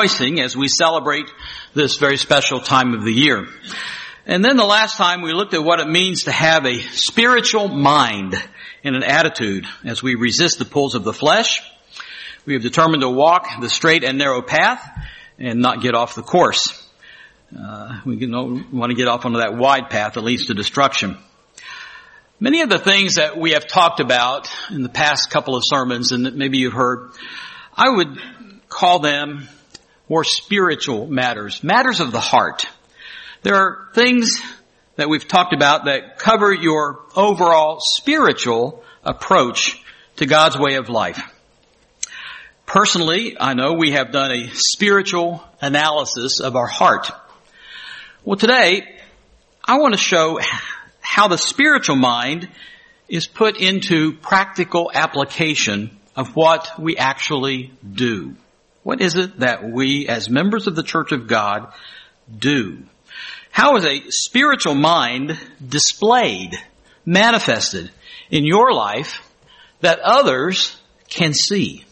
rejoicing as we celebrate this very special time of the year. And then the last time we looked at what it means to have a spiritual mind and an attitude as we resist the pulls of the flesh. We have determined to walk the straight and narrow path and not get off the course. We don't want to get off onto that wide path that leads to destruction. Many of the things that we have talked about in the past couple of sermons and that maybe you've heard, I would call them more spiritual matters, matters of the heart. There are things that we've talked about that cover your overall spiritual approach to God's way of life. Personally, I know we have done a spiritual analysis of our heart. Well, today, I want to show how the spiritual mind is put into practical application of what we actually do. What is it that we, as members of the Church of God, do? How is a spiritual mind displayed, manifested in your life that others can see?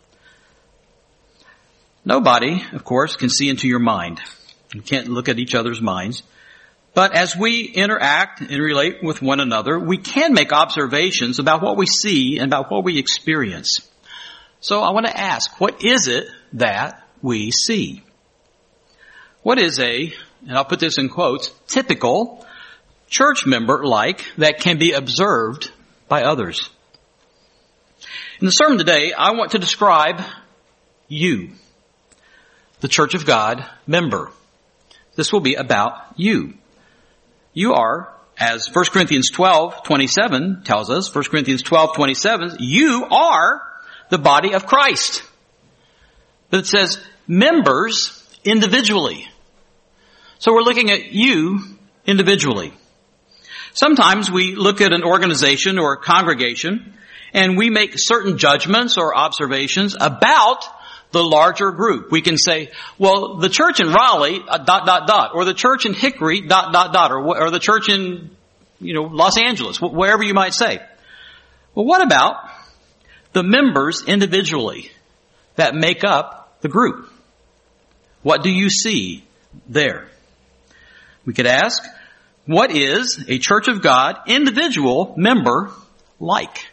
Nobody, of course, can see into your mind. You can't look at each other's minds. But as we interact and relate with one another, we can make observations about what we see and about what we experience. So I want to ask, what is it that we see? What is and I'll put this in quotes, typical church member like that can be observed by others? In the sermon today, I want to describe you, the Church of God member. This will be about you. You are, as 1 Corinthians 12:27 tells us, 1 Corinthians 12:27, you are the body of Christ. But it says members individually. So we're looking at you individually. Sometimes we look at an organization or a congregation and we make certain judgments or observations about the larger group. We can say, well, the church in Raleigh, ... or the church in Hickory, ... or the church in, Los Angeles, wherever you might say. Well, what about the members individually that make up the group? What do you see there? We could ask, what is a Church of God individual member like?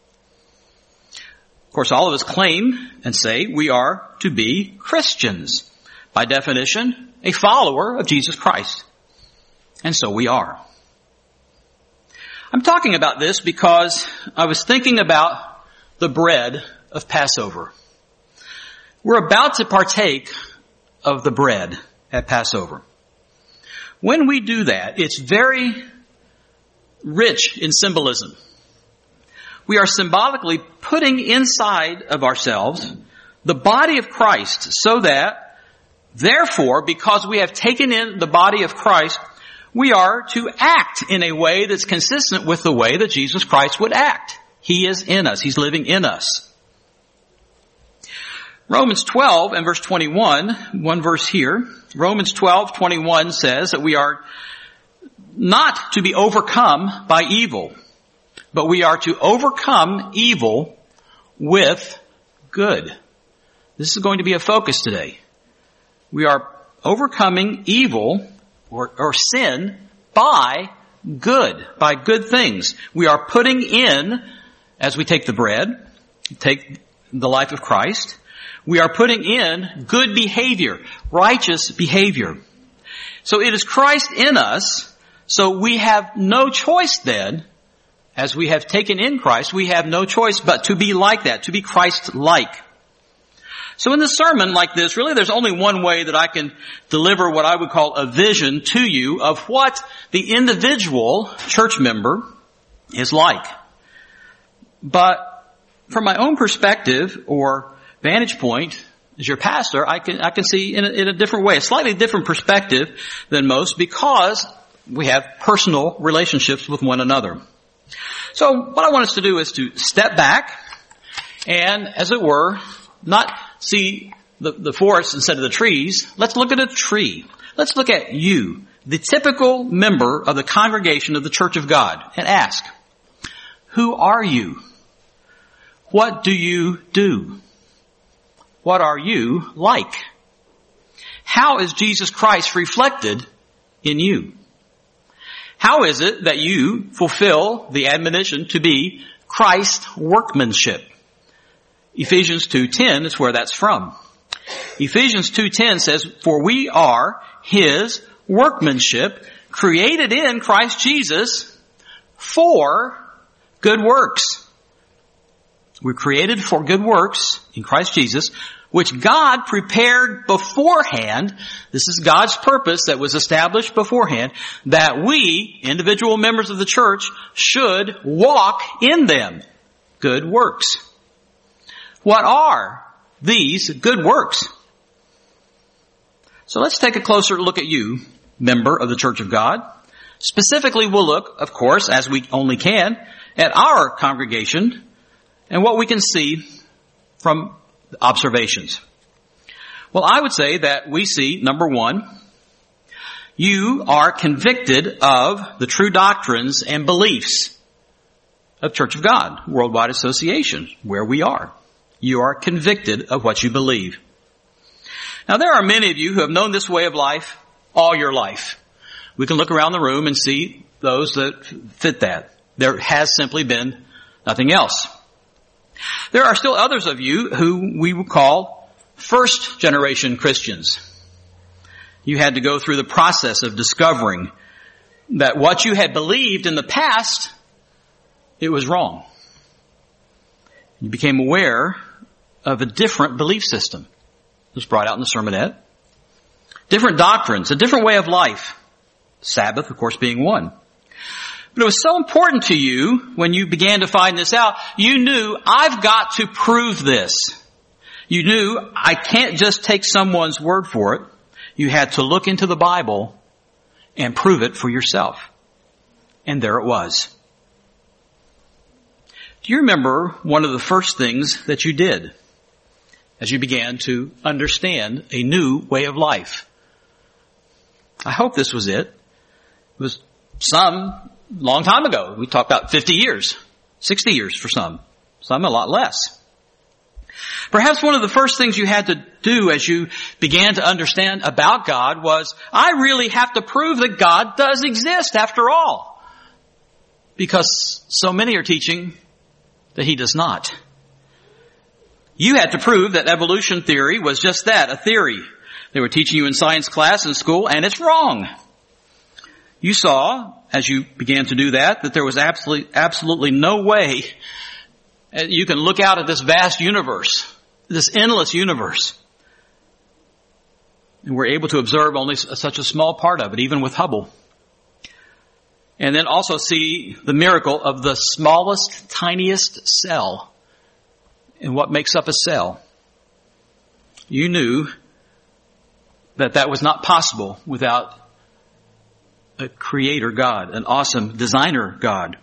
Of course, all of us claim and say we are to be Christians. By definition, a follower of Jesus Christ. And so we are. I'm talking about this because I was thinking about the bread of Passover. We're about to partake of the bread at Passover. When we do that, it's very rich in symbolism. We are symbolically putting inside of ourselves the body of Christ so that, therefore, because we have taken in the body of Christ, we are to act in a way that's consistent with the way that Jesus Christ would act. He is in us. He's living in us. Romans 12 and verse 21, one verse here. Romans 12:21 says that we are not to be overcome by evil, but we are to overcome evil with good. This is going to be a focus today. We are overcoming evil or sin by good things. We are putting in, as we take the bread, take the life of Christ, we are putting in good behavior, righteous behavior. So it is Christ in us, so we have no choice then, as we have taken in Christ, we have no choice but to be like that, to be Christ-like. So in the sermon like this, really there's only one way that I can deliver what I would call a vision to you of what the individual church member is like. But from my own perspective or vantage point as your pastor, I can see in a different way, a slightly different perspective than most because we have personal relationships with one another. So what I want us to do is to step back and, as it were, not see the forest instead of the trees. Let's look at a tree. Let's look at you, the typical member of the congregation of the Church of God, and ask, who are you? What do you do? What are you like? how is Jesus Christ reflected in you? How is it that you fulfill the admonition to be Christ's workmanship? Ephesians 2:10 is where that's from. Ephesians 2:10 says, "For we are His workmanship, created in Christ Jesus for good works." We're created for good works in Christ Jesus, which God prepared beforehand. This is God's purpose that was established beforehand, that we, individual members of the church, should walk in them. Good works. What are these good works? So let's take a closer look at you, member of the Church of God. Specifically, we'll look, of course, as we only can, at our congregation and what we can see from observations. Well, I would say that we see, number one, you are convicted of the true doctrines and beliefs of Church of God, Worldwide Association, where we are. You are convicted of what you believe. Now, there are many of you who have known this way of life all your life. We can look around the room and see those that fit that. There has simply been nothing else. There are still others of you who we would call first generation Christians. You had to go through the process of discovering that what you had believed in the past, it was wrong. You became aware of a different belief system. It was brought out in the sermonette. Different doctrines, a different way of life. Sabbath, of course, being one. But it was so important to you when you began to find this out, you knew, I've got to prove this. You knew, I can't just take someone's word for it. You had to look into the Bible and prove it for yourself. And there it was. Do you remember one of the first things that you did as you began to understand a new way of life? I hope this was it. It was some long time ago. We talked about 50 years, 60 years for some a lot less. Perhaps one of the first things you had to do as you began to understand about God was, I really have to prove that God does exist after all. Because so many are teaching that He does not. You had to prove that evolution theory was just that, a theory. They were teaching you in science class in school, and it's wrong. You saw, as you began to do that there was absolutely no way you can look out at this vast universe, this endless universe. And we're able to observe only such a small part of it, even with Hubble. And then also see the miracle of the smallest, tiniest cell and what makes up a cell. You knew that was not possible without a creator God, an awesome designer God.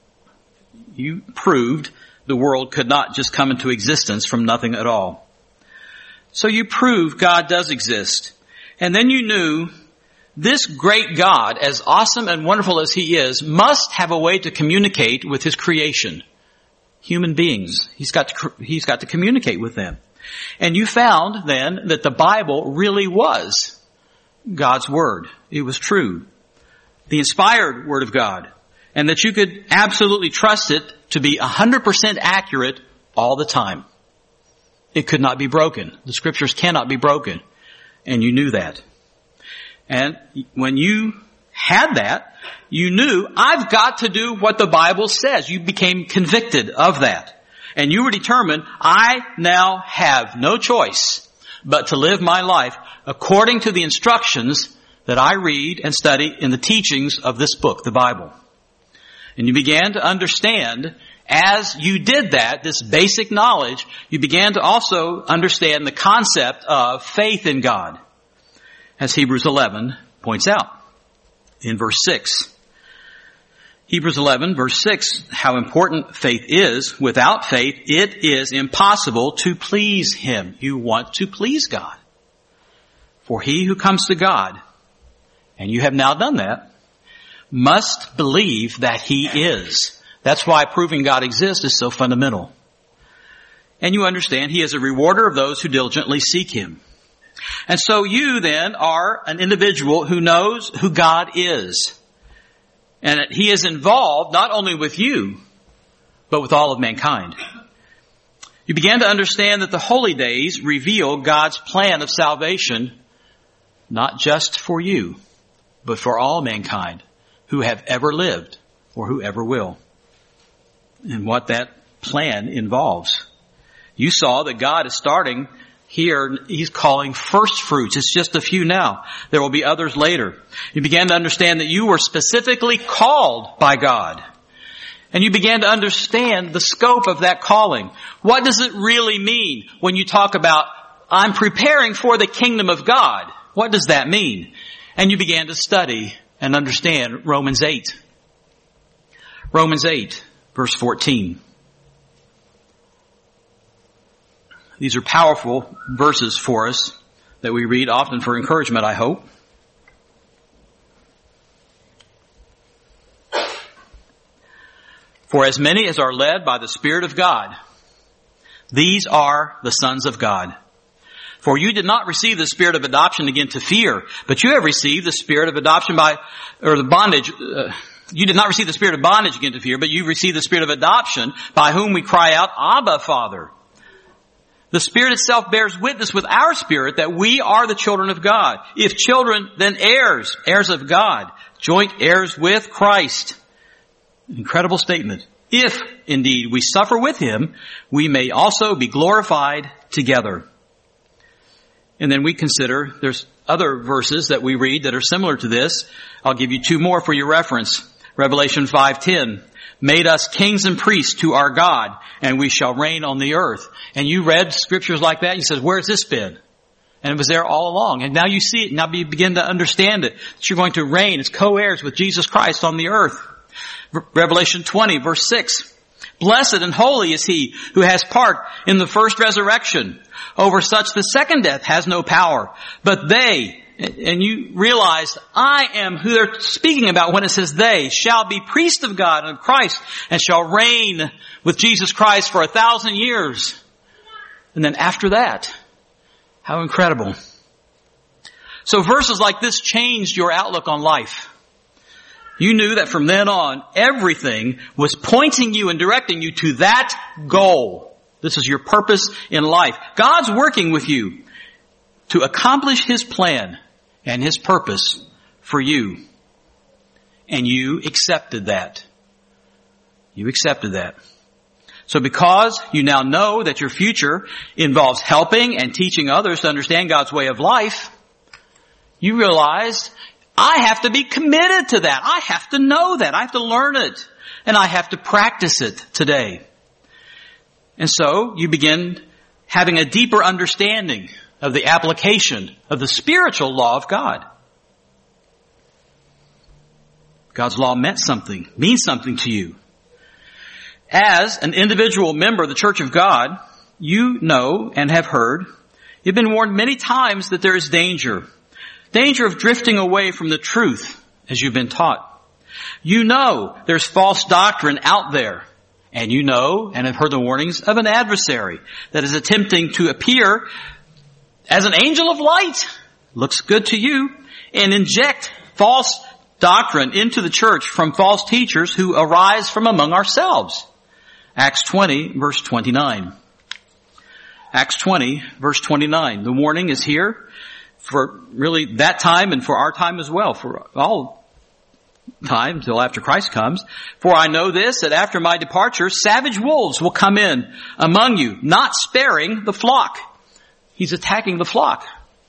You proved the world could not just come into existence from nothing at all. So you proved God does exist. And then you knew this great God, as awesome and wonderful as He is, must have a way to communicate with His creation. Human beings. He's got to communicate with them. And you found then that the Bible really was God's Word. It was true. The inspired Word of God. And that you could absolutely trust it to be 100% accurate all the time. It could not be broken. The Scriptures cannot be broken. And you knew that. And when you had that, you knew, I've got to do what the Bible says. You became convicted of that. And you were determined, I now have no choice but to live my life according to the instructions that I read and study in the teachings of this book, the Bible. And you began to understand, as you did that, this basic knowledge, you began to also understand the concept of faith in God, as Hebrews 11 points out in verse 6. Hebrews 11, verse 6, how important faith is. Without faith, it is impossible to please Him. You want to please God. For he who comes to God, and you have now done that, must believe that He is. That's why proving God exists is so fundamental. And you understand He is a rewarder of those who diligently seek Him. And so you then are an individual who knows who God is. And that He is involved not only with you, but with all of mankind. You began to understand that the holy days reveal God's plan of salvation, not just for you, but for all mankind who have ever lived or who ever will. And what that plan involves. You saw that God is starting here. He's calling first fruits. It's just a few now. There will be others later. You began to understand that you were specifically called by God. And you began to understand the scope of that calling. What does it really mean when you talk about, I'm preparing for the kingdom of God? What does that mean? And you began to study and understand Romans 8. Romans 8, verse 14. These are powerful verses for us that we read often for encouragement, I hope. For as many as are led by the Spirit of God, these are the sons of God. For you did not receive the spirit of adoption again to fear, but you have received the spirit of adoption you did not receive the spirit of bondage again to fear, but you received the spirit of adoption by whom we cry out, Abba, Father. The Spirit itself bears witness with our spirit that we are the children of God. If children, then heirs, heirs of God, joint heirs with Christ. Incredible statement. If, indeed, we suffer with Him, we may also be glorified together. And then we consider, there's other verses that we read that are similar to this. I'll give you two more for your reference. Revelation 5:10. Made us kings and priests to our God, and we shall reign on the earth. And you read scriptures like that, and you said, where's this been? And it was there all along. And now you see it, now you begin to understand it. That you're going to reign as co-heirs with Jesus Christ on the earth. Revelation 20, verse 6. Blessed and holy is he who has part in the first resurrection. Over such the second death has no power. But they, and you realize, I am who they're speaking about when it says they, shall be priests of God and of Christ, and shall reign with Jesus Christ for 1,000 years. And then after that, how incredible. So verses like this changed your outlook on life. You knew that from then on, everything was pointing you and directing you to that goal. This is your purpose in life. God's working with you to accomplish His plan and His purpose for you. And you accepted that. You accepted that. So because you now know that your future involves helping and teaching others to understand God's way of life, you realize, I have to be committed to that. I have to know that. I have to learn it. And I have to practice it today. And so you begin having a deeper understanding of the application of the spiritual law of God. God's law means something to you. As an individual member of the Church of God, you know and have heard, you've been warned many times that there is danger. Danger of drifting away from the truth as you've been taught. You know there's false doctrine out there. And you know and have heard the warnings of an adversary that is attempting to appear as an angel of light. Looks good to you. And inject false doctrine into the church from false teachers who arise from among ourselves. Acts 20, verse 29. Acts 20, verse 29. The warning is here for really that time and for our time as well, for all time till after Christ comes. For I know this, that after my departure, savage wolves will come in among you, not sparing the flock. He's attacking the flock.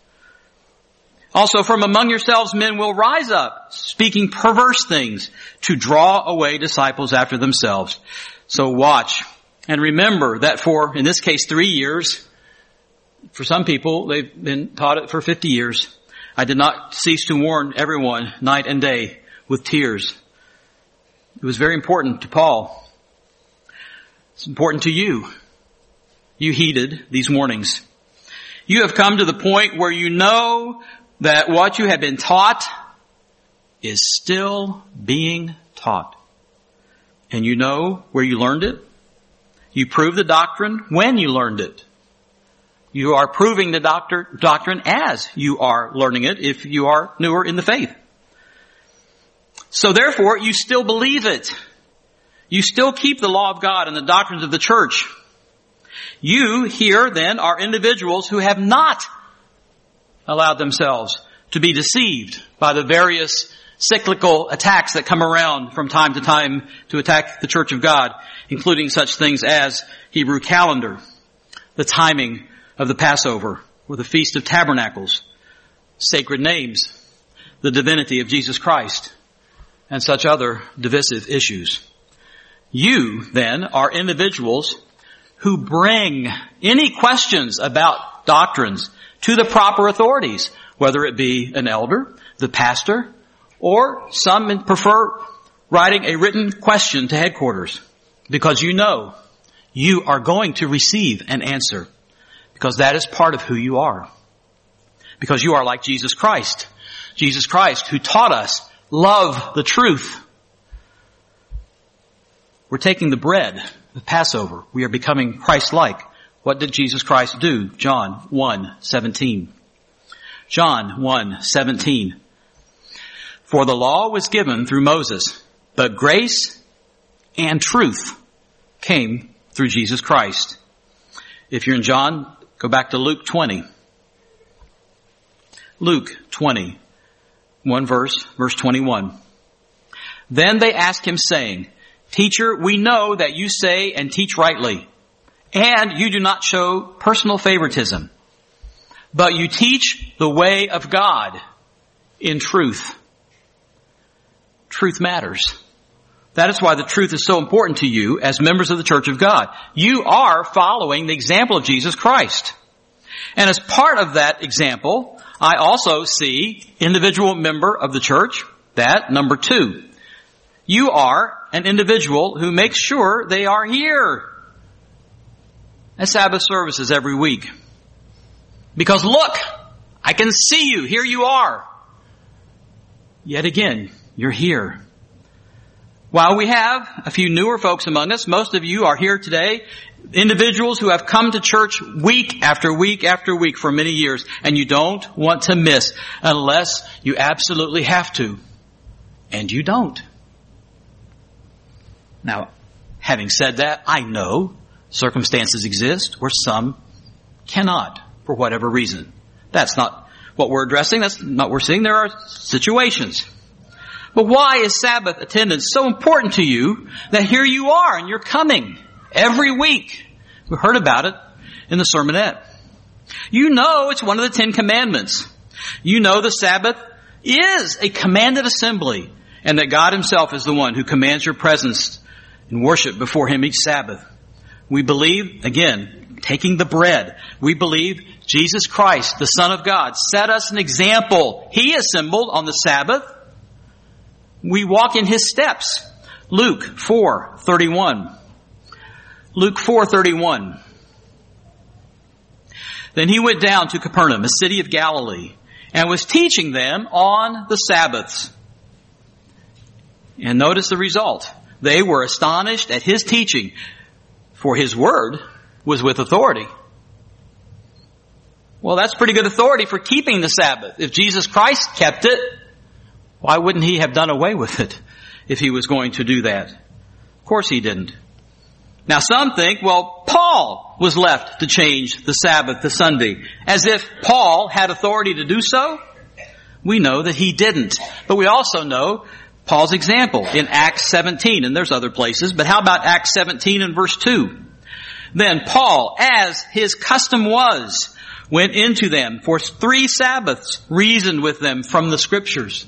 Also from among yourselves men will rise up, speaking perverse things, to draw away disciples after themselves. So watch and remember that for, in this case, 3 years, for some people, they've been taught it for 50 years. I did not cease to warn everyone night and day with tears. It was very important to Paul. It's important to you. You heeded these warnings. You have come to the point where you know that what you have been taught is still being taught. And you know where you learned it. You proved the doctrine when you learned it. You are proving the doctrine as you are learning it if you are newer in the faith. So therefore, you still believe it. You still keep the law of God and the doctrines of the church. You here then are individuals who have not allowed themselves to be deceived by the various cyclical attacks that come around from time to time to attack the church of God, including such things as Hebrew calendar, the timing of the Passover or the Feast of Tabernacles, sacred names, the divinity of Jesus Christ, and such other divisive issues. You, then, are individuals who bring any questions about doctrines to the proper authorities, whether it be an elder, the pastor, or some prefer writing a written question to headquarters, because you know you are going to receive an answer, because that is part of who you are. Because you are like Jesus Christ. Jesus Christ, who taught us, love the truth. We're taking the bread, the Passover. We are becoming Christ-like. What did Jesus Christ do? John 1:17. John 1:17. For the law was given through Moses, but grace and truth came through Jesus Christ. If you're in John, go back to Luke 20. Luke 20, verse 21. Then they asked him, saying, Teacher, we know that you say and teach rightly, and you do not show personal favoritism, but you teach the way of God in truth. Truth matters. That is why the truth is so important to you as members of the Church of God. You are following the example of Jesus Christ. And as part of that example, I also see individual member of the church, that number 2. You are an individual who makes sure they are here at Sabbath services every week. Because look, I can see you. Here you are. Yet again, you're here. While we have a few newer folks among us, most of you are here today, individuals who have come to church week after week after week for many years, and you don't want to miss unless you absolutely have to. And you don't. Now, having said that, I know circumstances exist where some cannot for whatever reason. That's not what we're addressing. That's not what we're seeing. There are situations. But why is Sabbath attendance so important to you that here you are and you're coming every week? We heard about it in the sermonette. You know it's one of the 10 commandments. You know the Sabbath is a commanded assembly and that God himself is the one who commands your presence and worship before him each Sabbath. We believe, again, taking the bread, we believe Jesus Christ, the Son of God, set us an example. He assembled on the Sabbath. We walk in his steps. Luke 4:31. Luke 4:31. Then he went down to Capernaum, a city of Galilee, and was teaching them on the Sabbaths. And notice the result. They were astonished at his teaching, for his word was with authority. Well, that's pretty good authority for keeping the Sabbath. If Jesus Christ kept it, why wouldn't he have done away with it if he was going to do that? Of course he didn't. Now some think, well, Paul was left to change the Sabbath to Sunday, as if Paul had authority to do so. We know that he didn't. But we also know Paul's example in Acts 17, and there's other places, but how about Acts 17 and verse 2? Then Paul, as his custom was, went into them for 3 Sabbaths, reasoned with them from the Scriptures.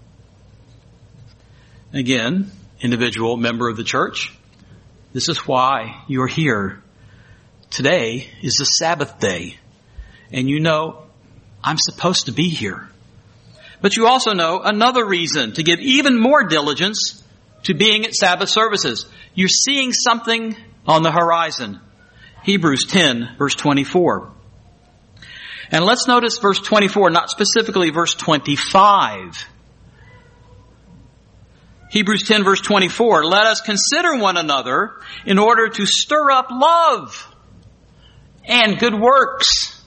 Again, individual member of the church, this is why you're here. Today is the Sabbath day, and you know I'm supposed to be here. But you also know another reason to give even more diligence to being at Sabbath services. You're seeing something on the horizon. Hebrews 10, verse 24. And let's notice verse 24, not specifically verse 25. Hebrews 10, verse 24. Let us consider one another in order to stir up love and good works,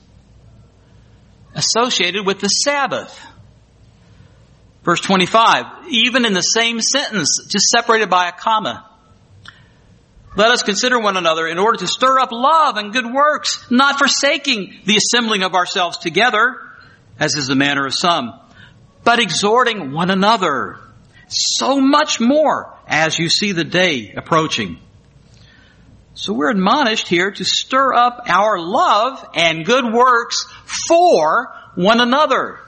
associated with the Sabbath. Verse 25, even in the same sentence, just separated by a comma. Let us consider one another in order to stir up love and good works, not forsaking the assembling of ourselves together, as is the manner of some, but exhorting one another, so much more as you see the day approaching. So we're admonished here to stir up our love and good works for one another.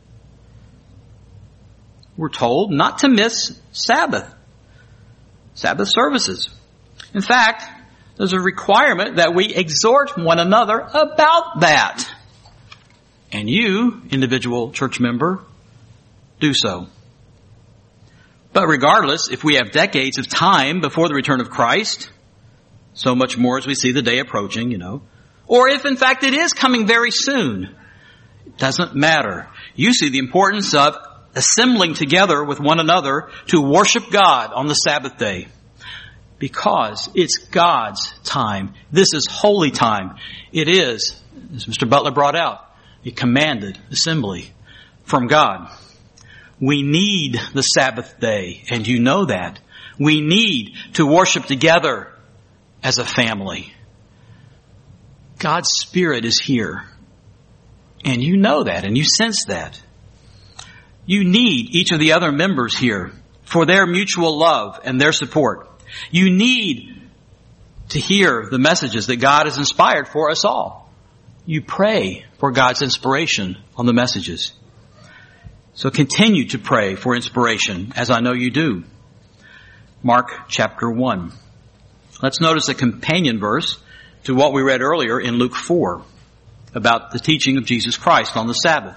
We're told not to miss Sabbath services. In fact, there's a requirement that we exhort one another about that. And you, individual church member, do so. But regardless, if we have decades of time before the return of Christ, so much more as we see the day approaching, or if in fact it is coming very soon, it doesn't matter. You see the importance of assembling together with one another to worship God on the Sabbath day. Because it's God's time. This is holy time. It is, as Mr. Butler brought out, a commanded assembly from God. We need the Sabbath day, and you know that. We need to worship together as a family. God's Spirit is here, and you know that, and you sense that. You need each of the other members here for their mutual love and their support. You need to hear the messages that God has inspired for us all. You pray for God's inspiration on the messages. So continue to pray for inspiration, as I know you do. Mark chapter 1. Let's notice a companion verse to what we read earlier in Luke 4 about the teaching of Jesus Christ on the Sabbath.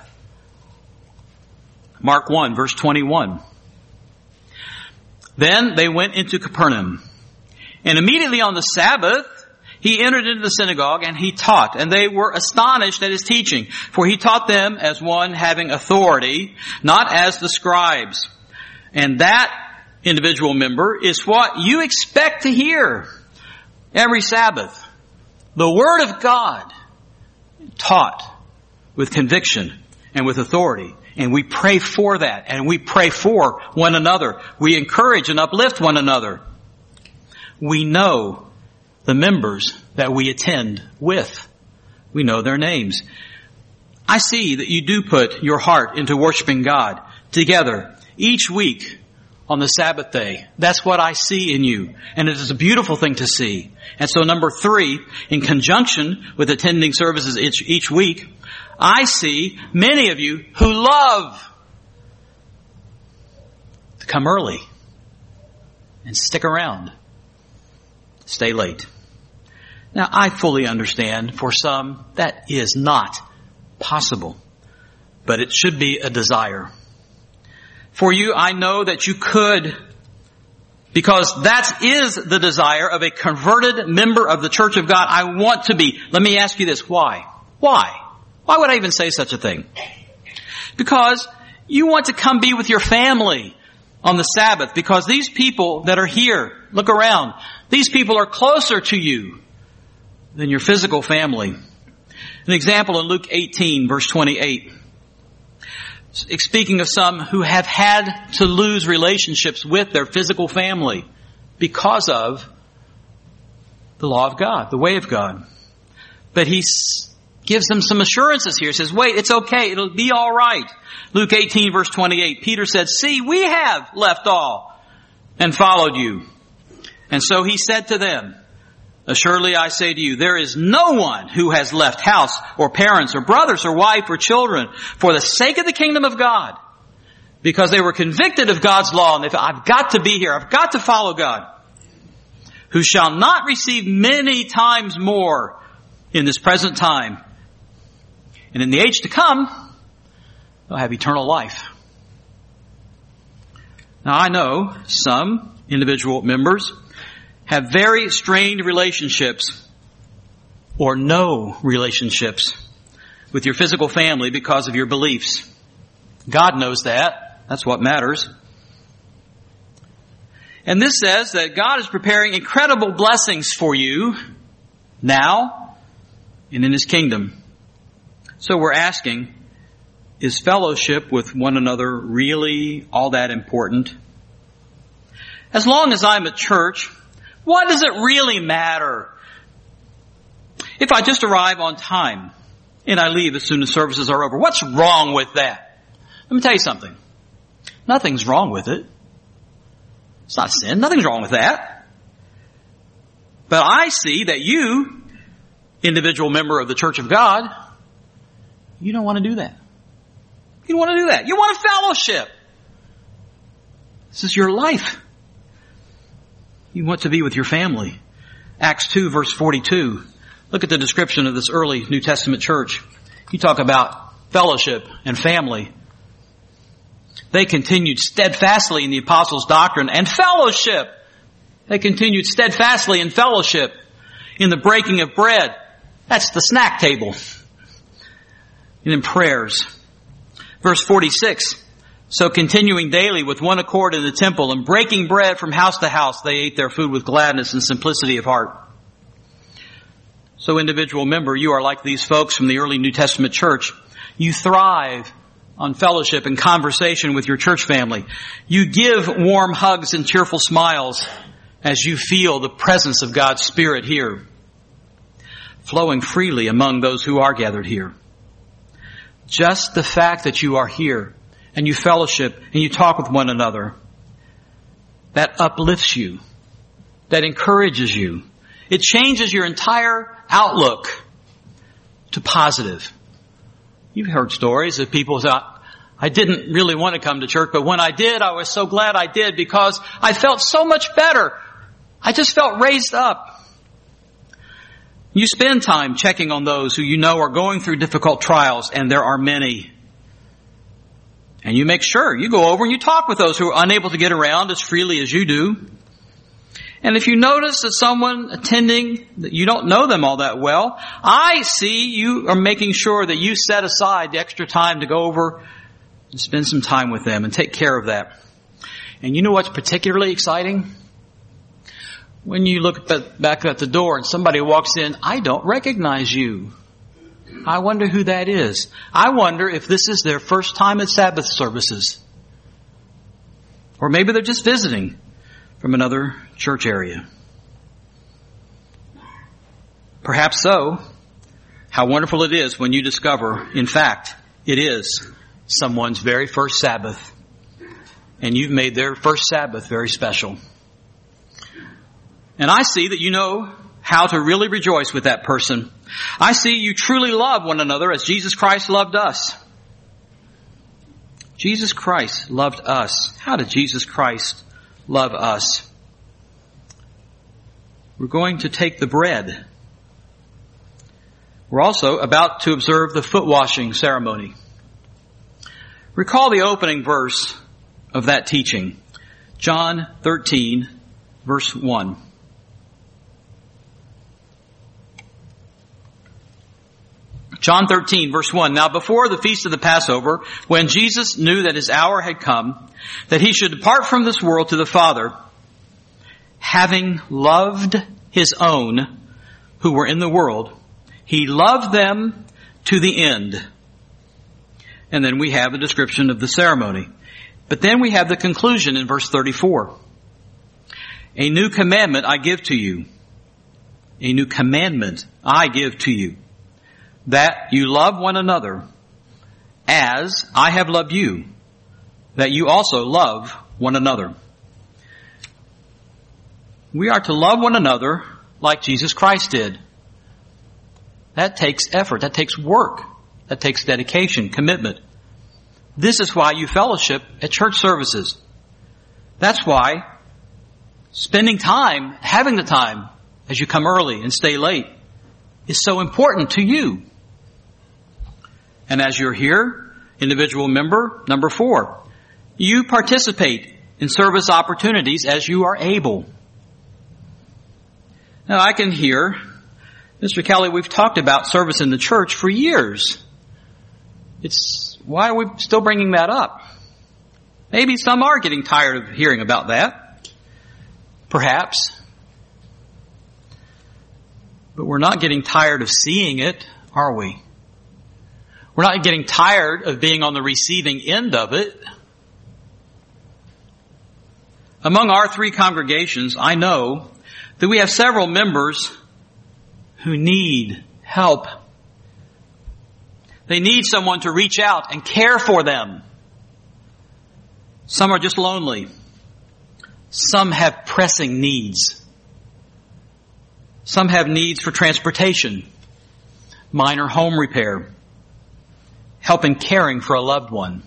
Mark 1, verse 21. Then they went into Capernaum. And immediately on the Sabbath, he entered into the synagogue and he taught. And they were astonished at his teaching. For he taught them as one having authority, not as the scribes. And that individual member is what you expect to hear every Sabbath. The Word of God taught with conviction and with authority. And we pray for that. And we pray for one another. We encourage and uplift one another. We know the members that we attend with. We know their names. I see that you do put your heart into worshiping God together each week on the Sabbath day. That's what I see in you. And it is a beautiful thing to see. And so number 3, in conjunction with attending services each week, I see many of you who love to come early and stick around, stay late. Now, I fully understand for some that is not possible, but it should be a desire. For you, I know that you could, because that is the desire of a converted member of the Church of God. I want to be. Let me ask you this. Why? Why? Why would I even say such a thing? Because you want to come be with your family on the Sabbath. Because these people that are here, look around, these people are closer to you than your physical family. An example in Luke 18, verse 28. Speaking of some who have had to lose relationships with their physical family because of the law of God, the way of God. But he gives them some assurances here. He says, wait, it's okay. It'll be all right. Luke 18, verse 28. Peter said, see, we have left all and followed you. And so he said to them, assuredly I say to you, there is no one who has left house or parents or brothers or wife or children for the sake of the kingdom of God, because they were convicted of God's law and they thought, I've got to be here. I've got to follow God, who shall not receive many times more in this present time. And in the age to come, they'll have eternal life. Now I know some individual members have very strained relationships or no relationships with your physical family because of your beliefs. God knows that. That's what matters. And this says that God is preparing incredible blessings for you now and in His kingdom. So we're asking, is fellowship with one another really all that important? As long as I'm at church, what does it really matter if I just arrive on time and I leave as soon as services are over? What's wrong with that? Let me tell you something. Nothing's wrong with it. It's not sin. Nothing's wrong with that. But I see that you, individual member of the Church of God, you don't want to do that. You don't want to do that. You want a fellowship. This is your life. You want to be with your family. Acts 2 verse 42. Look at the description of this early New Testament church. You talk about fellowship and family. They continued steadfastly in the apostles' doctrine and fellowship. They continued steadfastly in fellowship, in the breaking of bread. That's the snack table. And in prayers. Verse 46. So continuing daily with one accord in the temple and breaking bread from house to house, they ate their food with gladness and simplicity of heart. So individual member, you are like these folks from the early New Testament church. You thrive on fellowship and conversation with your church family. You give warm hugs and cheerful smiles as you feel the presence of God's Spirit here, flowing freely among those who are gathered here. Just the fact that you are here and you fellowship and you talk with one another, that uplifts you, that encourages you. It changes your entire outlook to positive. You've heard stories of people who thought, I didn't really want to come to church, but when I did, I was so glad I did because I felt so much better. I just felt raised up. You spend time checking on those who you know are going through difficult trials, and there are many. And you make sure you go over and you talk with those who are unable to get around as freely as you do. And if you notice that someone attending, that you don't know them all that well, I see you are making sure that you set aside the extra time to go over and spend some time with them and take care of that. And you know what's particularly exciting? When you look back at the door and somebody walks in, I don't recognize you. I wonder who that is. I wonder if this is their first time at Sabbath services. Or maybe they're just visiting from another church area. Perhaps so. How wonderful it is when you discover, in fact, it is someone's very first Sabbath. And you've made their first Sabbath very special. And I see that you know how to really rejoice with that person. I see you truly love one another as Jesus Christ loved us. Jesus Christ loved us. How did Jesus Christ love us? We're going to take the bread. We're also about to observe the foot washing ceremony. Recall the opening verse of that teaching. John 13, verse 1. John 13, verse 1. Now before the feast of the Passover, when Jesus knew that his hour had come, that he should depart from this world to the Father, having loved his own who were in the world, he loved them to the end. And then we have a description of the ceremony. But then we have the conclusion in verse 34. A new commandment I give to you. A new commandment I give to you. That you love one another as I have loved you, that you also love one another. We are to love one another like Jesus Christ did. That takes effort. That takes work. That takes dedication, commitment. This is why you fellowship at church services. That's why spending time, having the time as you come early and stay late is so important to you. And as you're here, individual member, number 4, you participate in service opportunities as you are able. Now I can hear, Mr. Kelly, we've talked about service in the church for years. Why are we still bringing that up? Maybe some are getting tired of hearing about that. Perhaps. But we're not getting tired of seeing it, are we? We're not getting tired of being on the receiving end of it. Among our 3 congregations, I know that we have several members who need help. They need someone to reach out and care for them. Some are just lonely. Some have pressing needs. Some have needs for transportation, minor home repair, help in caring for a loved one.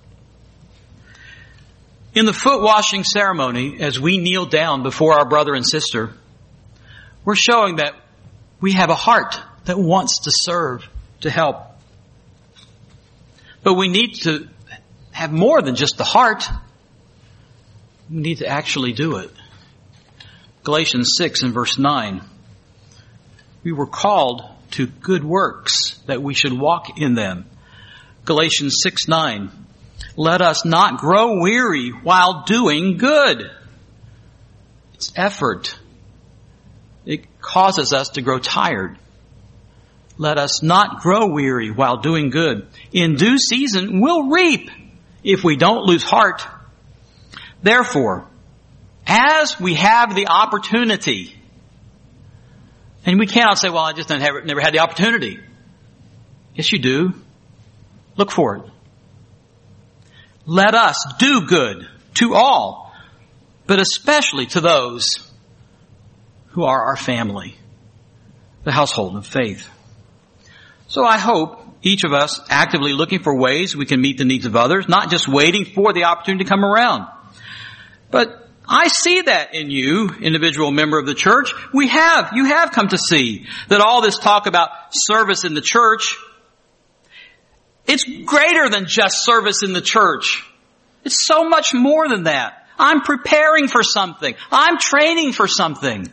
In the foot washing ceremony, as we kneel down before our brother and sister, we're showing that we have a heart that wants to serve, to help. But we need to have more than just the heart. We need to actually do it. Galatians 6 and verse 9. We were called to good works, that we should walk in them. Galatians 6:9. Let us not grow weary while doing good. It's effort. It causes us to grow tired. Let us not grow weary while doing good. In due season, we'll reap if we don't lose heart. Therefore, as we have the opportunity, and we cannot say, well, I just never had the opportunity. Yes, you do. Look for it. Let us do good to all, but especially to those who are our family, the household of faith. So I hope each of us actively looking for ways we can meet the needs of others, not just waiting for the opportunity to come around. But I see that in you, individual member of the church. You have come to see that all this talk about service in the church, it's greater than just service in the church. It's so much more than that. I'm preparing for something. I'm training for something.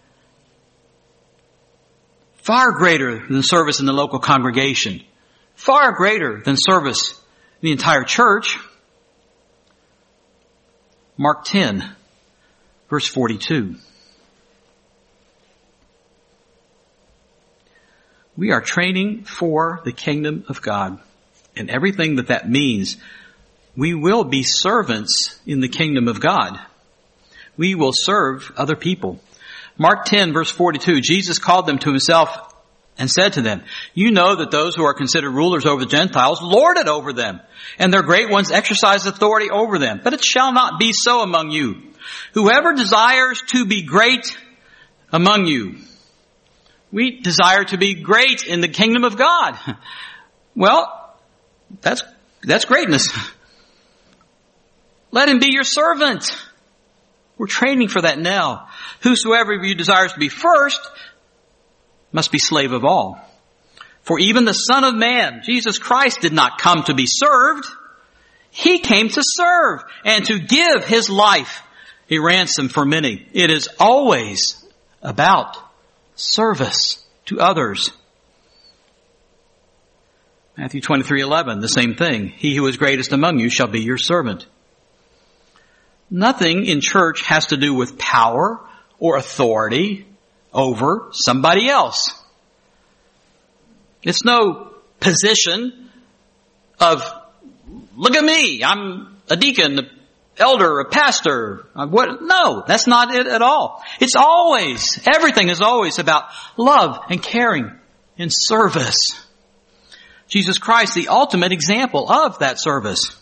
Far greater than service in the local congregation. Far greater than service in the entire church. Mark 10, verse 42. We are training for the kingdom of God. And everything that means, we will be servants in the kingdom of God. We will serve other people. Mark 10, verse 42, Jesus called them to himself and said to them, you know that those who are considered rulers over the Gentiles lord it over them, and their great ones exercise authority over them. But it shall not be so among you. Whoever desires to be great among you. We desire to be great in the kingdom of God. Well, that's greatness. Let him be your servant. We're training for that now. Whosoever of you desires to be first must be slave of all. For even the Son of Man, Jesus Christ, did not come to be served. He came to serve and to give his life a ransom for many. It is always about service to others. Matthew 23:11, the same thing. He who is greatest among you shall be your servant. Nothing in church has to do with power or authority over somebody else. It's no position of, look at me, I'm a deacon, an elder, a pastor. No, that's not it at all. Everything is always about love and caring and service. Jesus Christ, the ultimate example of that service.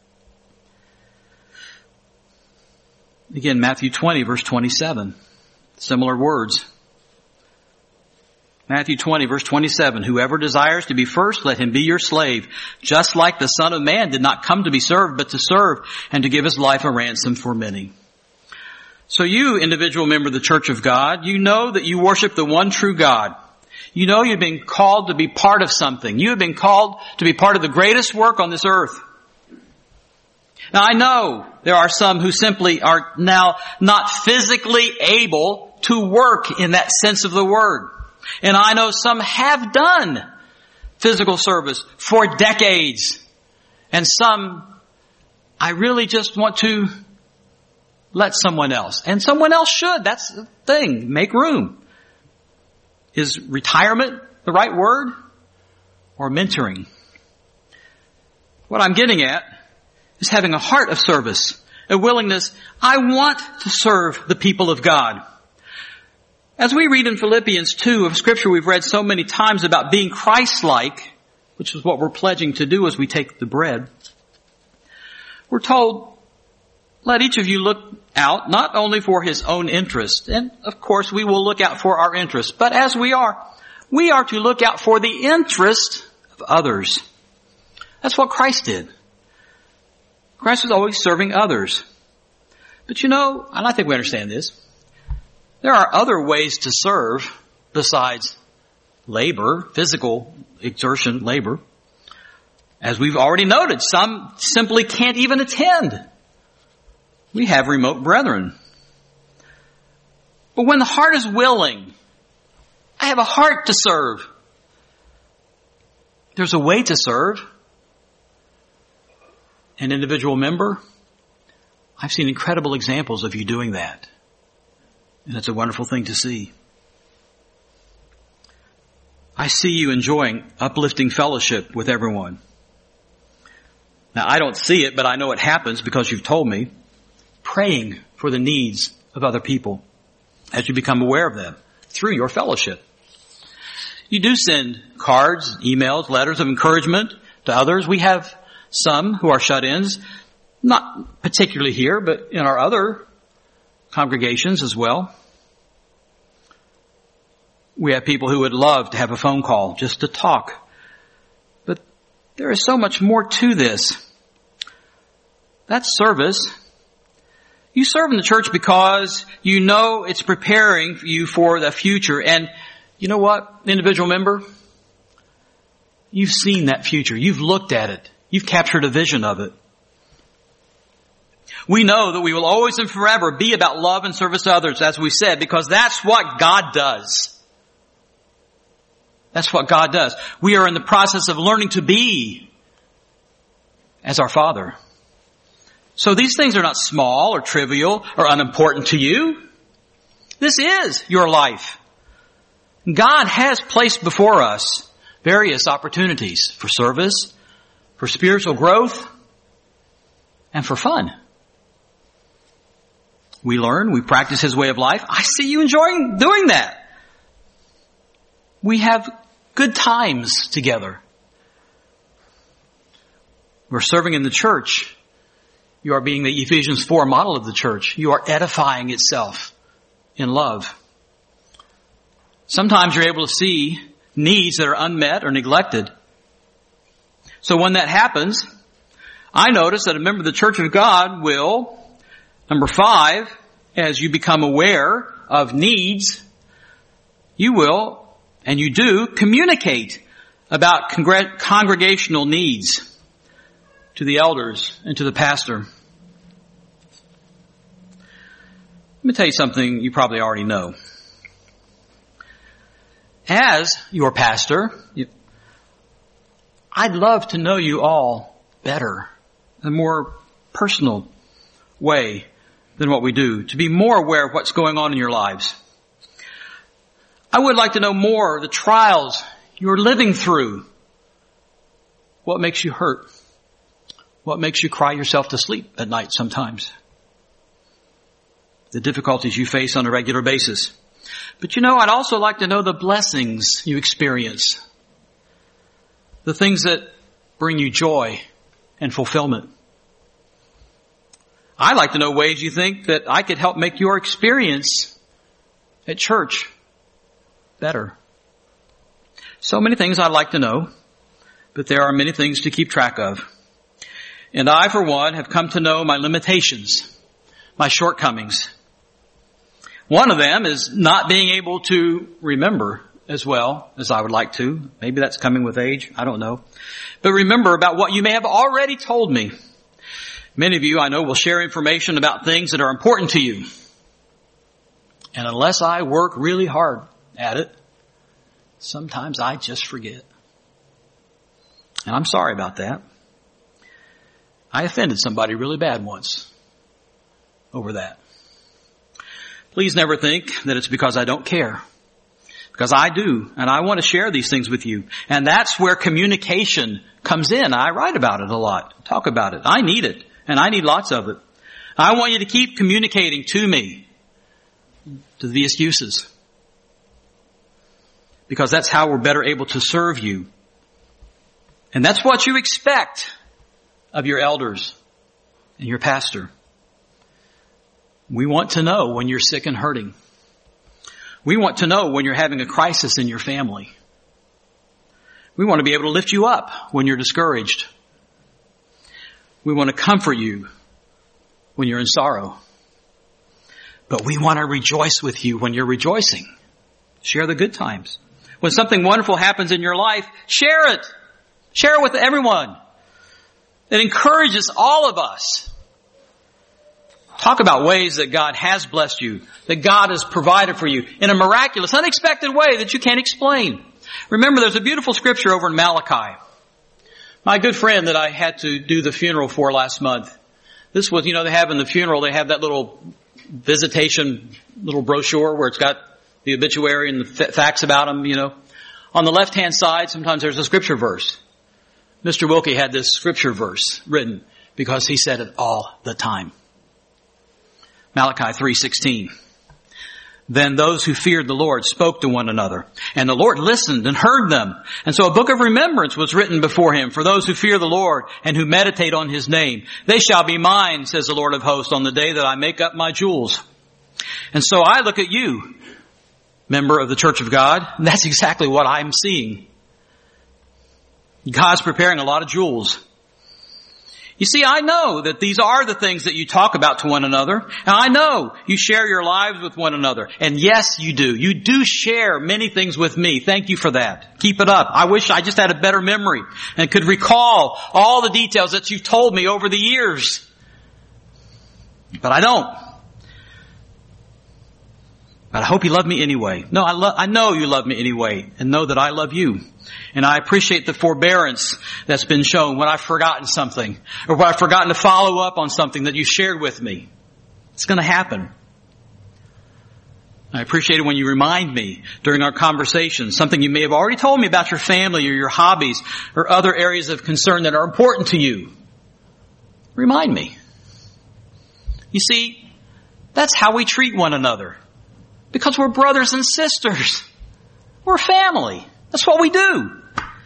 Again, Matthew 20, verse 27. Similar words. Matthew 20, verse 27. Whoever desires to be first, let him be your slave. Just like the Son of Man did not come to be served, but to serve and to give his life a ransom for many. So you, individual member of the Church of God, you know that you worship the one true God. You know you've been called to be part of something. You have been called to be part of the greatest work on this earth. Now I know there are some who simply are now not physically able to work in that sense of the word. And I know some have done physical service for decades. And some, I really just want to let someone else. And someone else should. That's the thing. Make room. Is retirement the right word? Or mentoring? What I'm getting at is having a heart of service, a willingness. I want to serve the people of God. As we read in Philippians 2 of Scripture we've read so many times about being Christ-like, which is what we're pledging to do as we take the bread, we're told, let each of you look out not only for his own interest, and of course we will look out for our interest, but as we are to look out for the interest of others. That's what Christ did. Christ was always serving others. But and I think we understand this, there are other ways to serve besides labor, physical exertion, labor. As we've already noted, some simply can't even attend. We have remote brethren. But when the heart is willing, I have a heart to serve. There's a way to serve. An individual member, I've seen incredible examples of you doing that. And it's a wonderful thing to see. I see you enjoying uplifting fellowship with everyone. Now, I don't see it, but I know it happens because you've told me. Praying for the needs of other people as you become aware of them through your fellowship. You do send cards, emails, letters of encouragement to others. We have some who are shut-ins, not particularly here, but in our other congregations as well. We have people who would love to have a phone call just to talk. But there is so much more to this. That's service. You serve in the church because you know it's preparing you for the future. And you know what, individual member? You've seen that future. You've looked at it. You've captured a vision of it. We know that we will always and forever be about love and service to others, as we said, because that's what God does. That's what God does. We are in the process of learning to be as our Father. So these things are not small or trivial or unimportant to you. This is your life. God has placed before us various opportunities for service, for spiritual growth, and for fun. We learn, we practice His way of life. I see you enjoying doing that. We have good times together. We're serving in the church. You are being the Ephesians 4 model of the church. You are edifying itself in love. Sometimes you're able to see needs that are unmet or neglected. So when that happens, I notice that a member of the Church of God will, number 5, as you become aware of needs, you will, and you do, communicate about congregational needs to the elders and to the pastor. Let me tell you something you probably already know. As your pastor, I'd love to know you all better, in a more personal way than what we do, to be more aware of what's going on in your lives. I would like to know more of the trials you're living through. What makes you hurt? What makes you cry yourself to sleep at night sometimes? The difficulties you face on a regular basis. But I'd also like to know the blessings you experience. The things that bring you joy and fulfillment. I'd like to know ways you think that I could help make your experience at church better. So many things I'd like to know, but there are many things to keep track of. And I, for one, have come to know my limitations, my shortcomings. One of them is not being able to remember as well as I would like to. Maybe that's coming with age. I don't know. But remember about what you may have already told me. Many of you, I know, will share information about things that are important to you. And unless I work really hard at it, sometimes I just forget. And I'm sorry about that. I offended somebody really bad once over that. Please never think that it's because I don't care. Because I do, and I want to share these things with you. And that's where communication comes in. I write about it a lot, talk about it. I need it, and I need lots of it. I want you to keep communicating to me, to the excuses. Because that's how we're better able to serve you. And that's what you expect of your elders and your pastor. We want to know when you're sick and hurting. We want to know when you're having a crisis in your family. We want to be able to lift you up when you're discouraged. We want to comfort you when you're in sorrow. But we want to rejoice with you when you're rejoicing. Share the good times. When something wonderful happens in your life, share it. Share it with everyone. It encourages all of us. Talk about ways that God has blessed you, that God has provided for you in a miraculous, unexpected way that you can't explain. Remember, there's a beautiful scripture over in Malachi. My good friend that I had to do the funeral for last month. This was, they have in the funeral, they have that little visitation, little brochure where it's got the obituary and the facts about him, On the left-hand side, sometimes there's a scripture verse. Mr. Wilkie had this scripture verse written because he said it all the time. Malachi 3:16. Then those who feared the Lord spoke to one another, and the Lord listened and heard them. And so a book of remembrance was written before him for those who fear the Lord and who meditate on his name. They shall be mine, says the Lord of hosts, on the day that I make up my jewels. And so I look at you, member of the Church of God, and that's exactly what I'm seeing. God's preparing a lot of jewels. You see, I know that these are the things that you talk about to one another. And I know you share your lives with one another. And yes, you do. You do share many things with me. Thank you for that. Keep it up. I wish I just had a better memory and could recall all the details that you've told me over the years. But I don't. But I hope you love me anyway. No, I know you love me anyway, and know that I love you. And I appreciate the forbearance that's been shown when I've forgotten something, or when I've forgotten to follow up on something that you shared with me. It's going to happen. I appreciate it when you remind me during our conversations, something you may have already told me about your family or your hobbies or other areas of concern that are important to you. Remind me. You see, that's how we treat one another. Because we're brothers and sisters. We're family. That's what we do.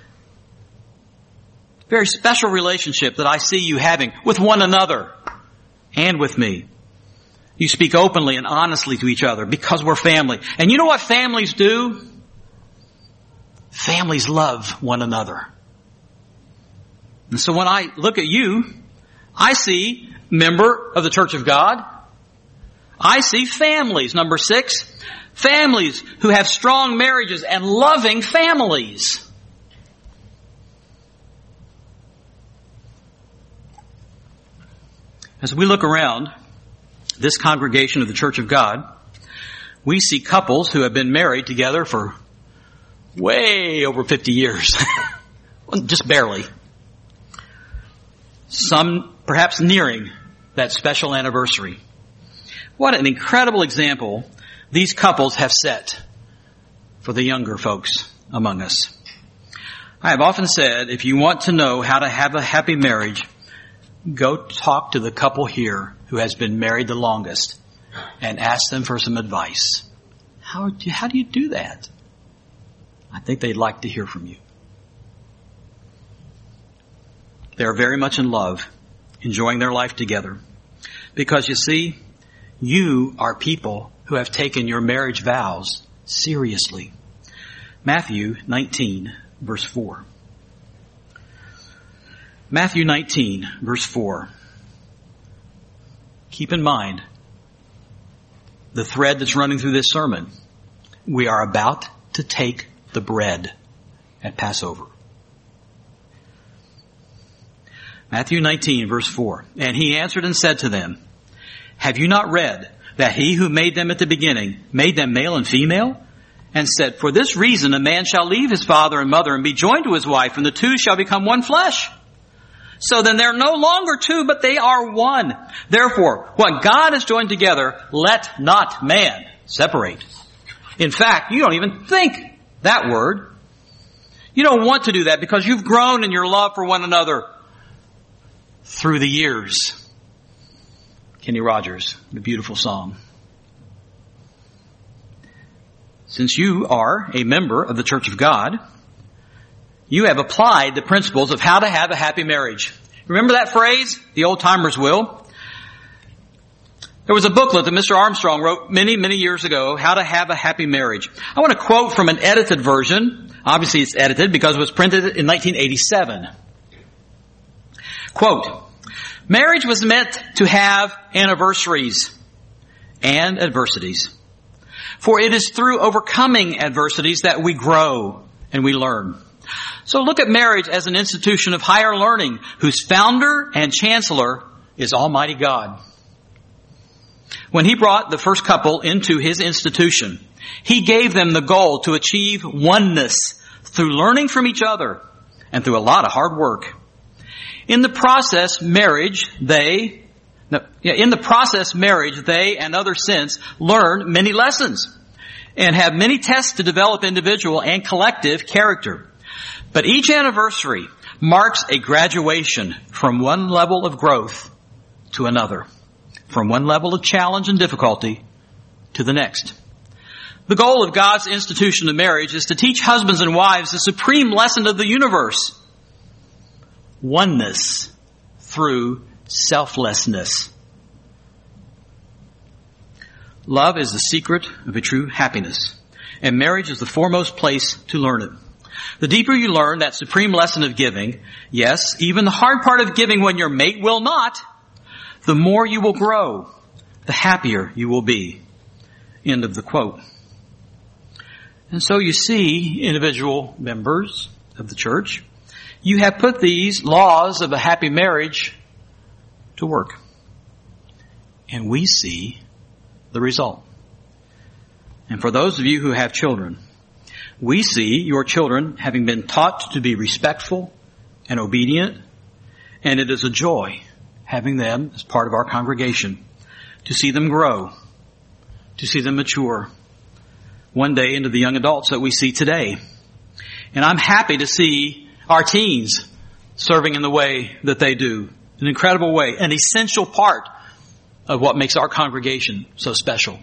Very special relationship that I see you having with one another and with me. You speak openly and honestly to each other because we're family. And you know what families do? Families love one another. And so when I look at you, I see member of the Church of God. I see families. Number 6, families who have strong marriages and loving families. As we look around this congregation of the Church of God, we see couples who have been married together for way over 50 years. Just barely. Some perhaps nearing that special anniversary. What an incredible example these couples have set for the younger folks among us. I have often said, if you want to know how to have a happy marriage, go talk to the couple here who has been married the longest and ask them for some advice. How do you do that? I think they'd like to hear from you. They're very much in love, enjoying their life together. Because you see, you are people who have taken your marriage vows seriously. Matthew 19, verse 4. Matthew 19, verse 4. Keep in mind the thread that's running through this sermon. We are about to take the bread at Passover. Matthew 19, verse 4. And he answered and said to them, have you not read that he who made them at the beginning made them male and female? And said, for this reason a man shall leave his father and mother and be joined to his wife, and the two shall become one flesh. So then they're no longer two, but they are one. Therefore, what God has joined together, let not man separate. In fact, you don't even think that word. You don't want to do that because you've grown in your love for one another through the years. Kenny Rogers, the beautiful song. Since you are a member of the Church of God, you have applied the principles of how to have a happy marriage. Remember that phrase? The old timers will. There was a booklet that Mr. Armstrong wrote many, many years ago, How to Have a Happy Marriage. I want to quote from an edited version. Obviously it's edited because it was printed in 1987. Quote, marriage was meant to have anniversaries and adversities. For it is through overcoming adversities that we grow and we learn. So look at marriage as an institution of higher learning whose founder and chancellor is Almighty God. When He brought the first couple into His institution, He gave them the goal to achieve oneness through learning from each other and through a lot of hard work. In the process, marriage, they and others since learn many lessons and have many tests to develop individual and collective character. But each anniversary marks a graduation from one level of growth to another, from one level of challenge and difficulty to the next. The goal of God's institution of marriage is to teach husbands and wives the supreme lesson of the universe: oneness through selflessness. Love is the secret of a true happiness, and marriage is the foremost place to learn it. The deeper you learn that supreme lesson of giving, yes, even the hard part of giving when your mate will not, the more you will grow, the happier you will be. End of the quote. And so you see, individual members of the church, you have put these laws of a happy marriage to work. And we see the result. And for those of you who have children, we see your children having been taught to be respectful and obedient, and it is a joy having them as part of our congregation, to see them grow, to see them mature, one day into the young adults that we see today. And I'm happy to see our teens serving in the way that they do, an incredible way, an essential part of what makes our congregation so special.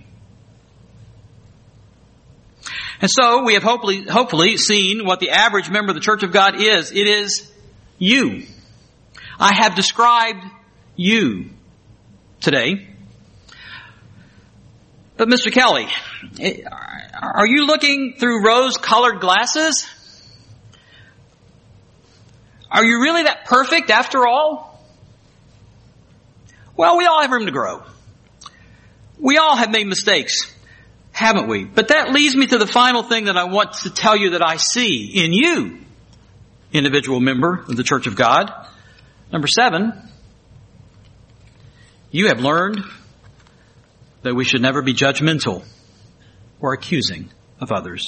And so we have hopefully seen what the average member of the Church of God is. It is you. I have described you today. But Mr. Kelly, are you looking through rose-colored glasses? Are you really that perfect after all? Well, we all have room to grow. We all have made mistakes, haven't we? But that leads me to the final thing that I want to tell you that I see in you, individual member of the Church of God. Number 7, you have learned that we should never be judgmental or accusing of others.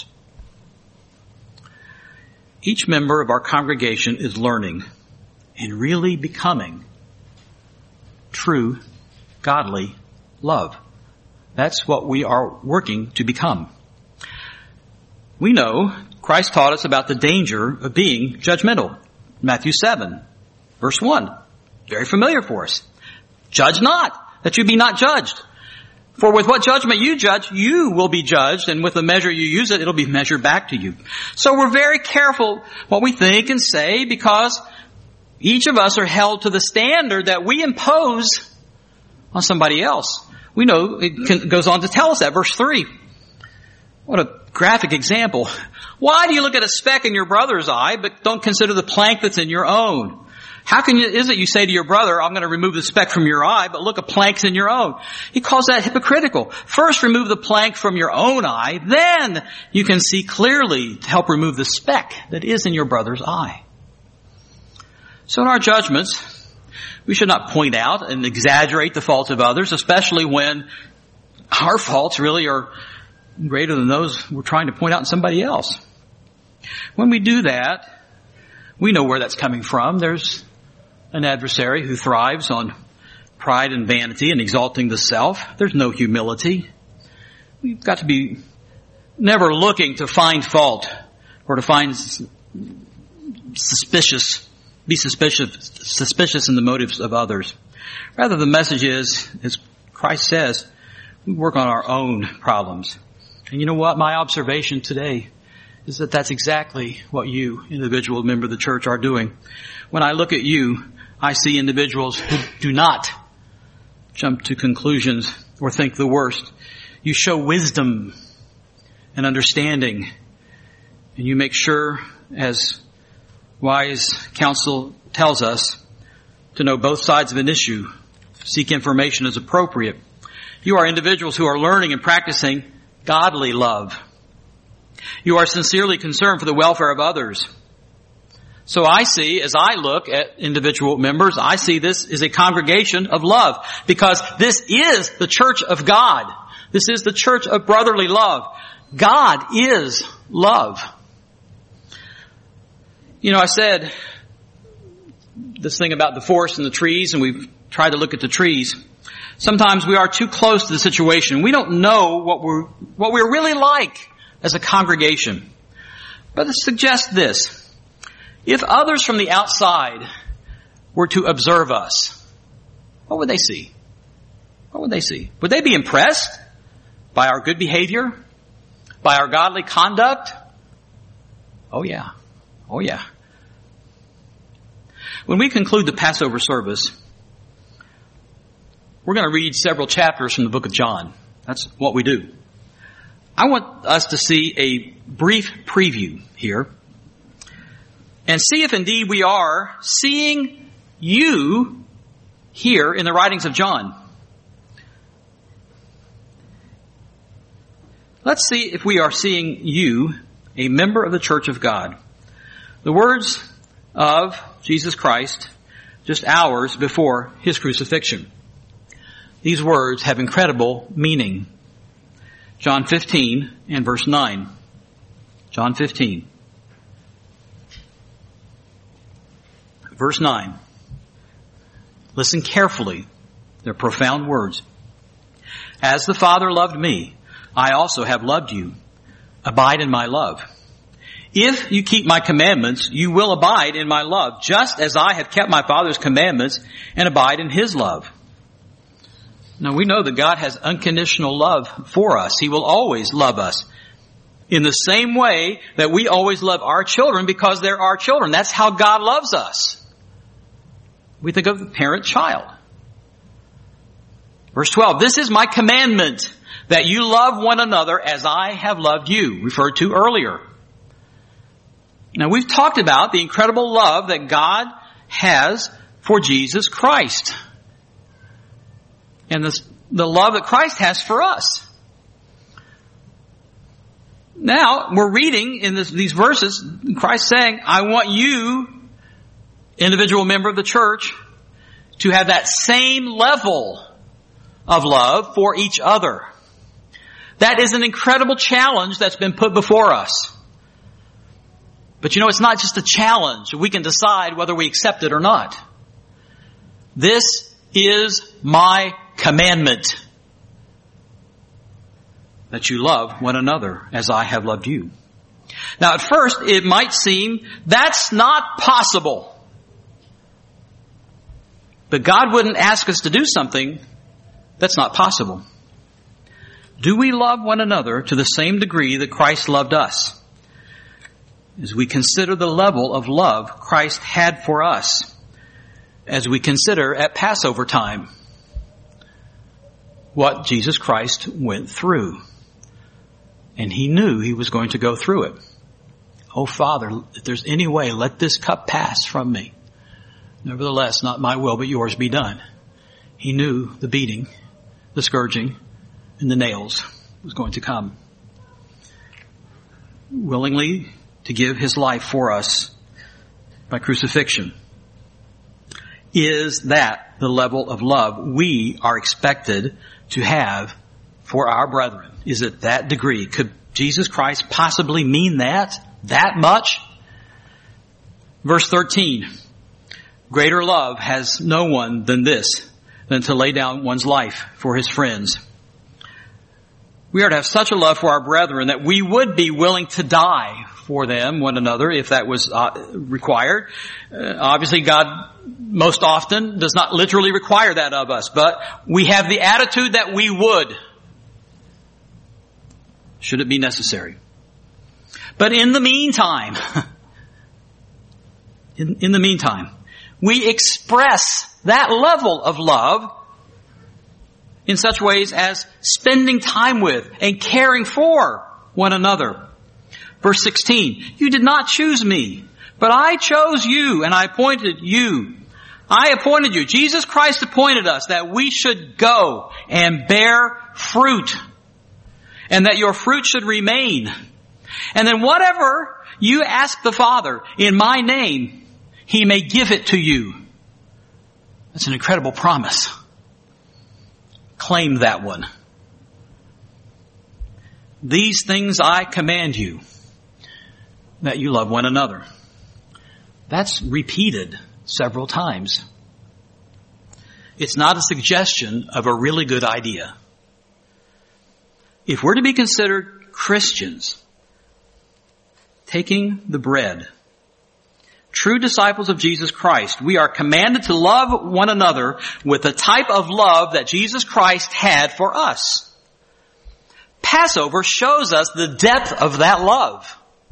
Each member of our congregation is learning and really becoming true, godly love. That's what we are working to become. We know Christ taught us about the danger of being judgmental. Matthew 7, verse 1. Very familiar for us. Judge not, that you be not judged. For with what judgment you judge, you will be judged, and with the measure you use it, it'll be measured back to you. So we're very careful what we think and say, because each of us are held to the standard that we impose on somebody else. We know it goes on to tell us that. Verse 3. What a graphic example. Why do you look at a speck in your brother's eye, but don't consider the plank that's in your own? How is it you say to your brother, I'm going to remove the speck from your eye, but look, a plank's in your own? He calls that hypocritical. First remove the plank from your own eye, then you can see clearly to help remove the speck that is in your brother's eye. So in our judgments, we should not point out and exaggerate the faults of others, especially when our faults really are greater than those we're trying to point out in somebody else. When we do that, we know where that's coming from. There's an adversary who thrives on pride and vanity and exalting the self. There's no humility. We've got to be never looking to find fault or to find suspicious in the motives of others. Rather, the message is, as Christ says, we work on our own problems. And you know what? My observation today is that that's exactly what you, individual member of the church, are doing. When I look at you, I see individuals who do not jump to conclusions or think the worst. You show wisdom and understanding, and you make sure, as wise counsel tells us, to know both sides of an issue, seek information as appropriate. You are individuals who are learning and practicing godly love. You are sincerely concerned for the welfare of others. So I see, as I look at individual members, I see this is a congregation of love, because this is the church of God. This is the church of brotherly love. God is love. You know, I said this thing about the forest and the trees, and we've tried to look at the trees. Sometimes we are too close to the situation. We don't know what we're really like as a congregation. But it suggests this. If others from the outside were to observe us, what would they see? What would they see? Would they be impressed by our good behavior? By our godly conduct? Oh yeah. Oh yeah. When we conclude the Passover service, we're going to read several chapters from the book of John. That's what we do. I want us to see a brief preview here and see if indeed we are seeing you here in the writings of John. Let's see if we are seeing you, a member of the church of God. The words of Jesus Christ just hours before his crucifixion. These words have incredible meaning. John 15 and verse 9. John 15. Verse 9. Listen carefully. They're profound words. As the Father loved me, I also have loved you. Abide in my love. If you keep my commandments, you will abide in my love, just as I have kept my Father's commandments and abide in his love. Now we know that God has unconditional love for us. He will always love us in the same way that we always love our children because they're our children. That's how God loves us. We think of the parent-child. Verse 12, this is my commandment, that you love one another as I have loved you, referred to earlier. Now we've talked about the incredible love that God has for Jesus Christ. And the love that Christ has for us. Now, we're reading in these verses, Christ saying, I want you, individual member of the church, to have that same level of love for each other. That is an incredible challenge that's been put before us. But you know, it's not just a challenge. We can decide whether we accept it or not. This is my commandment, that you love one another as I have loved you. Now at first it might seem that's not possible. But God wouldn't ask us to do something that's not possible. Do we love one another to the same degree that Christ loved us? As we consider the level of love Christ had for us, as we consider at Passover time what Jesus Christ went through. And he knew he was going to go through it. Oh Father, if there's any way, let this cup pass from me. Nevertheless, not my will, but yours be done. He knew the beating, the scourging, and the nails was going to come. Willingly to give his life for us by crucifixion. Is that the level of love we are expected to have for our brethren? Is it that degree? Could Jesus Christ possibly mean that much? Verse 13. Greater love has no one than this, than to lay down one's life for his friends. We are to have such a love for our brethren that we would be willing to die for them, one another, if that was required. Obviously, God most often does not literally require that of us, but we have the attitude that we would, should it be necessary. But in the meantime, in the meantime, we express that level of love in such ways as spending time with and caring for one another. Verse 16, you did not choose me, but I chose you and I appointed you. I appointed you. Jesus Christ appointed us that we should go and bear fruit, and that your fruit should remain. And then whatever you ask the Father in my name, He may give it to you. That's an incredible promise. Claim that one. These things I command you, that you love one another. That's repeated several times. It's not a suggestion of a really good idea. If we're to be considered Christians, taking the bread, true disciples of Jesus Christ, we are commanded to love one another with the type of love that Jesus Christ had for us. Passover shows us the depth of that love.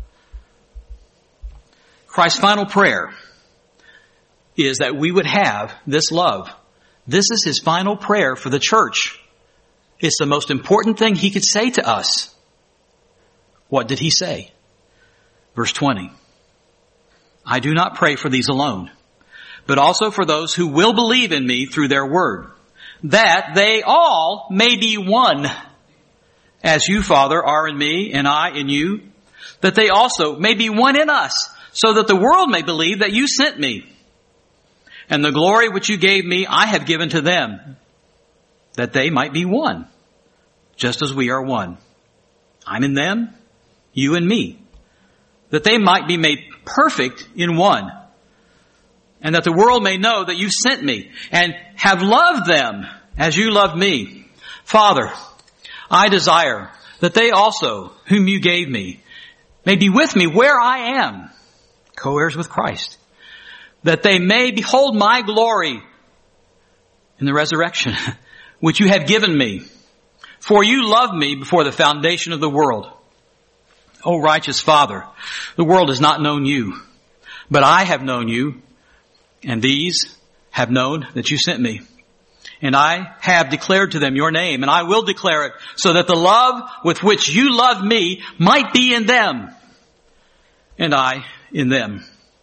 Christ's final prayer is that we would have this love. This is His final prayer for the church. It's the most important thing He could say to us. What did He say? Verse 20. I do not pray for these alone, but also for those who will believe in me through their word, that they all may be one, as you, Father, are in me and I in you, that they also may be one in us, so that the world may believe that you sent me. And the glory which you gave me, I have given to them, that they might be one, just as we are one. I'm in them, you in me, that they might be made perfect in one, and that the world may know that you sent me and have loved them as you loved me. Father, I desire that they also, whom you gave me, may be with me where I am, co-heirs with Christ, that they may behold my glory in the resurrection, which you have given me. For you loved me before the foundation of the world. O righteous Father, the world has not known you, but I have known you, and these have known that you sent me. And I have declared to them your name, and I will declare it, so that the love with which you loved me might be in them, and I in them.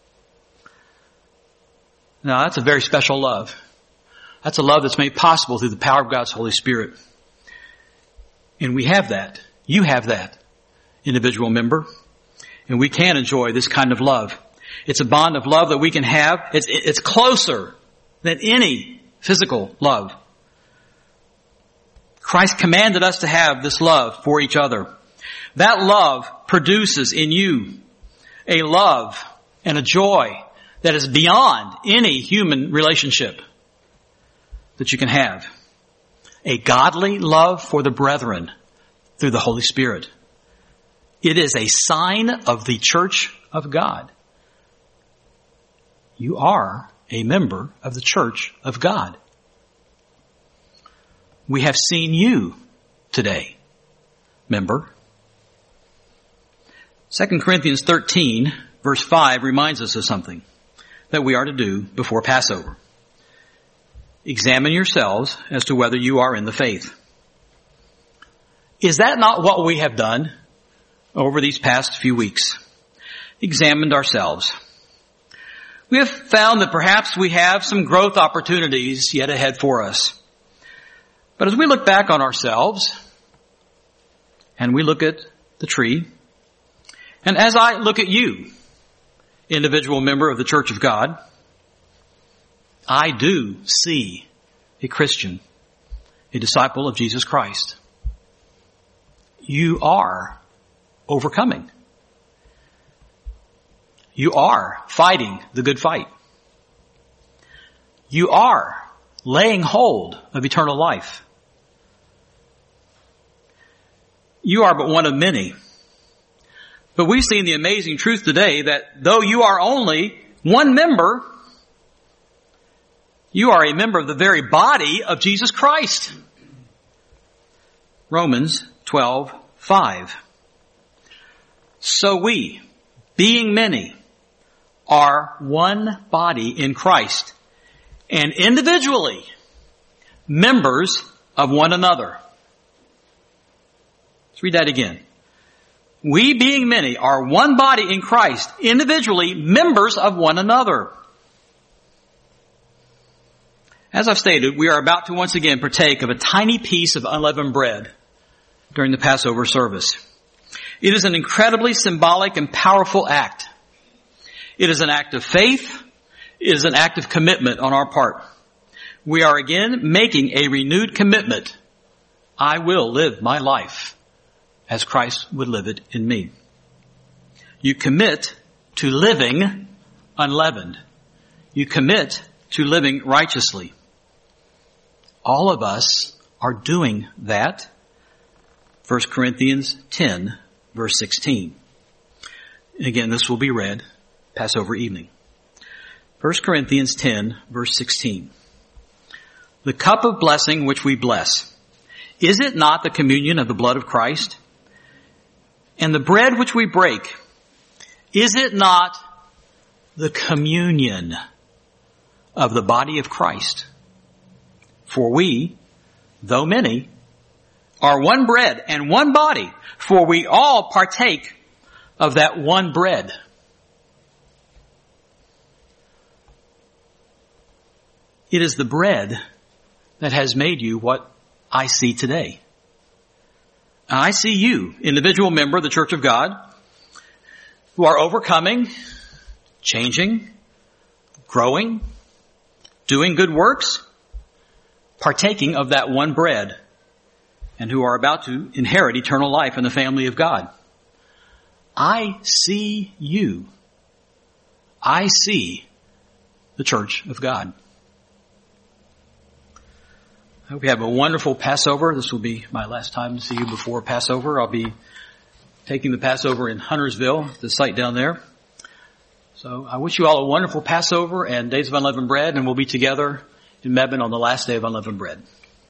Now that's a very special love. That's a love that's made possible through the power of God's Holy Spirit. And we have that. You have that, individual member. And we can enjoy this kind of love. It's a bond of love that we can have. It's closer than any physical love. Christ commanded us to have this love for each other. That love produces in you a love and a joy that is beyond any human relationship that you can have. A godly love for the brethren through the Holy Spirit. It is a sign of the church of God. You are a member of the church of God. We have seen you today, member. 2 Corinthians 13, verse 5 reminds us of something that we are to do before Passover. Examine yourselves as to whether you are in the faith. Is that not what we have done over these past few weeks? Examined ourselves. We have found that perhaps we have some growth opportunities yet ahead for us. But as we look back on ourselves, and we look at the tree, and as I look at you, individual member of the Church of God, I do see a Christian, a disciple of Jesus Christ. You are overcoming. You are fighting the good fight. You are laying hold of eternal life. you are but one of many. But we've seen the amazing truth today that though you are only one member, you are a member of the very body of Jesus Christ. Romans 12:5. So we, being many, are one body in Christ, and individually members of one another. Let's read that again. We, being many, are one body in Christ, individually members of one another. As I've stated, we are about to once again partake of a tiny piece of unleavened bread during the Passover service. It is an incredibly symbolic and powerful act. It is an act of faith. It is an act of commitment on our part. We are again making a renewed commitment. I will live my life as Christ would live it in me. You commit to living unleavened. You commit to living righteously. All of us are doing that. 1 Corinthians 10, verse 16. Again, this will be read Passover evening. 1 Corinthians 10, verse 16. The cup of blessing which we bless, is it not the communion of the blood of Christ? And the bread which we break, is it not the communion of the body of Christ? For we, though many, are one bread and one body, for we all partake of that one bread. It is the bread that has made you what I see today. I see you, individual member of the Church of God, who are overcoming, changing, growing, doing good works, partaking of that one bread, and who are about to inherit eternal life in the family of God. I see you. I see the Church of God. I hope you have a wonderful Passover. This will be my last time to see you before Passover. I'll be taking the Passover in Huntersville, the site down there. So I wish you all a wonderful Passover and Days of Unleavened Bread, and we'll be together in Mebane on the last day of Unleavened Bread.